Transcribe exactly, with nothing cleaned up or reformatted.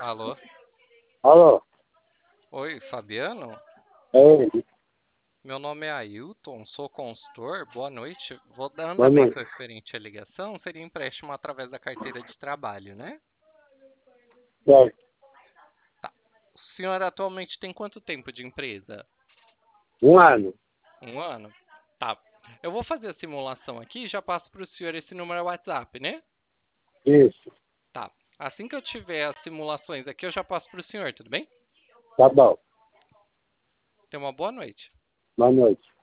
Alô? Alô? Oi, Fabiano? É ele. Meu nome é Ailton, sou consultor. Boa noite. Vou dar Boa andamento noite. referente à ligação. Seria empréstimo através da carteira de trabalho, né? Certo. Tá. O senhor atualmente tem quanto tempo de empresa? Um ano. Um ano? Tá. Eu vou fazer a simulação aqui e já passo para o senhor esse número WhatsApp, né? Isso. Tá. Assim que eu tiver as simulações aqui, eu já passo para o senhor, tudo bem? Tá bom. Tenha uma boa noite. Boa noite.